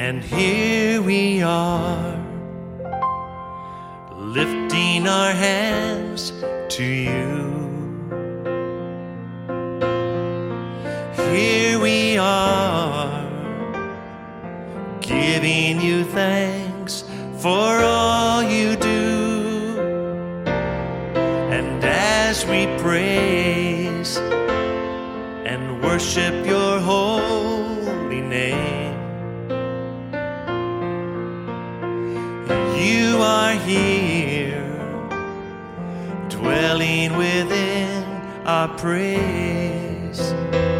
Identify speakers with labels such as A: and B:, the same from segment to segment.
A: And here we are, lifting our hands to you. Here we are, giving you thanks for all you do. And as we praise and worship your holy name, you are here, dwelling within our praise.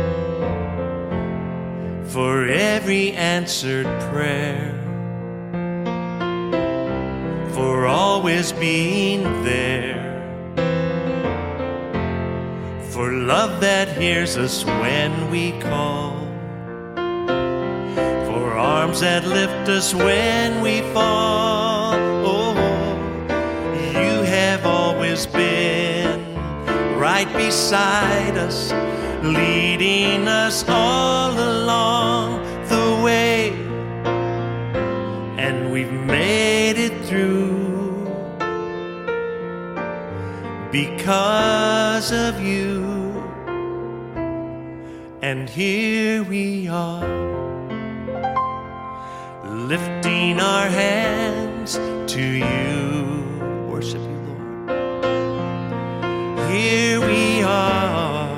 A: For every answered prayer, for always being there, for love that hears us when we call, for arms that lift us when we fall. Oh, you have always been right beside us, leading us all along the way, and we've made it through because of you. And here we are, lifting our hands to you. Worship you, Lord. Here we are,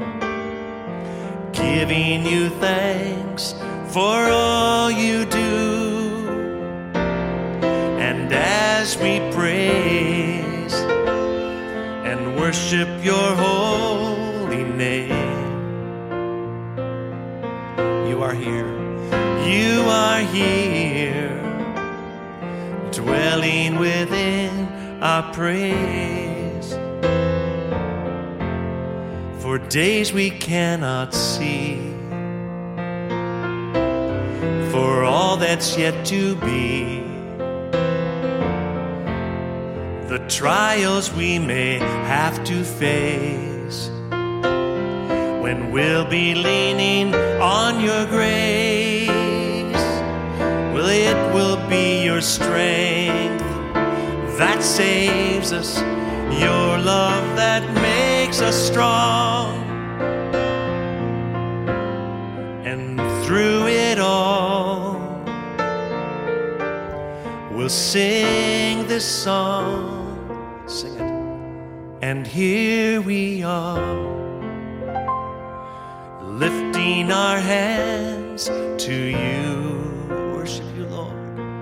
A: giving you thanks for all you do. And as we praise and worship your holy name, you are here. You are here, dwelling within our praise. For days we cannot see, for all that's yet to be, the trials we may have to face, when we'll be leaning on your grace. Well, it will be your strength that saves us, your love that makes us strong. And through it all, we'll sing this song. Sing it. And here we are, lifting our hands to you. Worship you, Lord.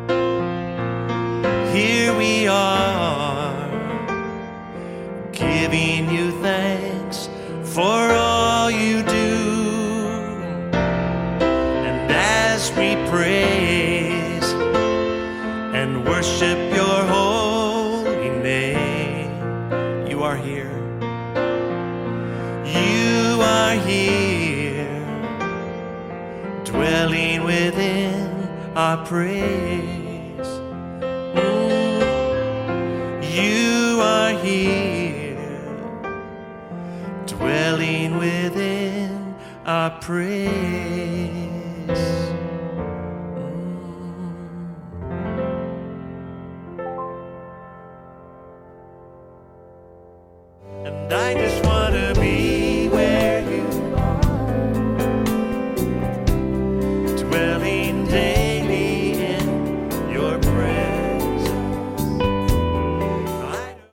A: Here we are, giving you thanks for all you do. And as we praise and worship your holy name, you are here. You are here, dwelling within our praise. You are here, dwelling within our praise. And I just